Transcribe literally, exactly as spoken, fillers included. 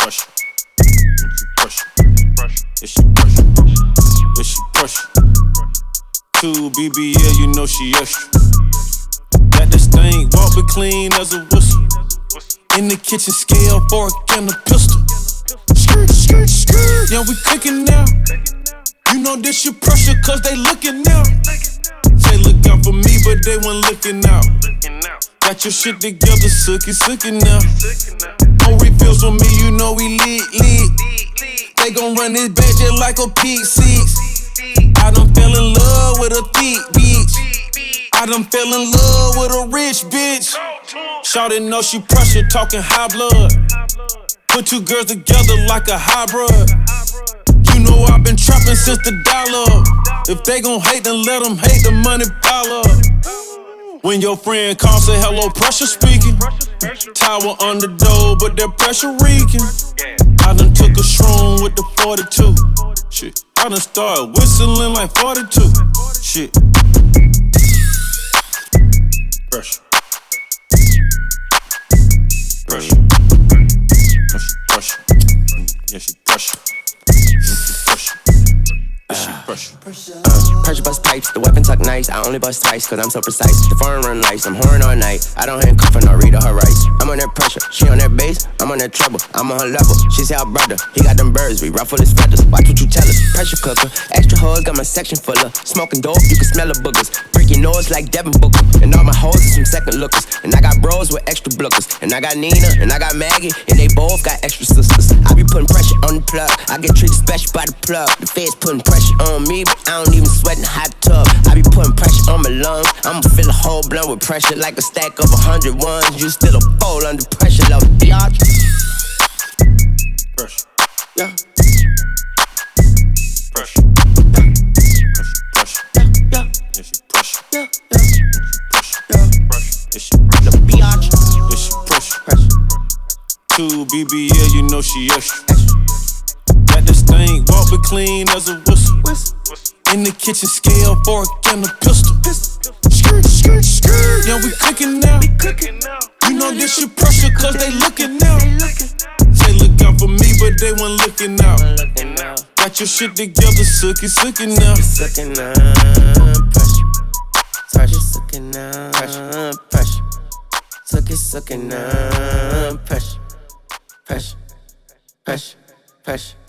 pressure. She pressure. Yeah, she pressure. Yeah, she pressure. Two B B L, you know she extra. Got this thing, walk but clean as a whistle. In the kitchen, scale, fork, and a pistol. Skirt, skirt, skirt. Yeah, we cooking now. You know this your pressure, cause they looking now. Say look out for me, but they weren't looking out. Got your shit together, sookie, sookie now. No refills for me, you know we lit, lit. They gon' run this bitch just like a P six. I done fell in love with a thick bitch. I done fell in love with a rich bitch. Shawty know she pressure, talking high blood. Put two girls together like a hybrid. You know I've been trapping since the dollar. If they gon' hate, then let them hate, the money pile up. When your friend calls, say hello, pressure speaking. Tower on the door, but that pressure reeking. I done took a shroom with the forty-two. Shit, I done started whistling like forty-two. Shit. Pressure. Pressure. Pressure. Yeah, she pressure. Yeah, she pressure. Yeah, she pressure. Uh, pressure bust pipes, the weapon tuck nice. I only bust twice, cause I'm so precise. The foreign run lights, I'm whoring all night. I don't hear cuffin' or read her rights. I'm on that pressure, she on that bass. I'm on that trouble, I'm on her level. She say our brother, he got them birds, we ruffle his feathers. Watch what you tell us, pressure cooker. Extra hoes, got my section full of smoking dope, you can smell the boogers. Break your nose like Devin Booker. And all my hoes are some second lookers. And I got bros with extra blookers. And I got Nina, and I got Maggie, and they both got extra sisters. I be putting pressure on the plug, I get treated special by the plug. The feds putting pressure on me, but I don't even sweat in the hot tub. I be putting pressure on my lungs, I'ma fill a whole blunt with pressure like a stack of a hundred ones. You still a fold under pressure, love biatch. Pressure. Yeah. Pressure. Pressure. Yeah. Yeah, she pressure. Yeah. Pressure. Yeah. Pressure. Yeah, she pressure. The biatch. Yeah, she pressure. Pressure. Two B B L, you know she extra. Got this thing, walk but clean as a whistle. In the kitchen, scale, fork, and a pistol. Skirt, skirt, skirt. Yeah, we cooking now. You know this your pressure, cause they looking now. Say look out for me, but they weren't looking out. Got your shit together, sookie, sookie now. Sucking up pressure. Pressure, sucking up pressure. Sucking, sucking up pressure. Pressure, pressure, pressure.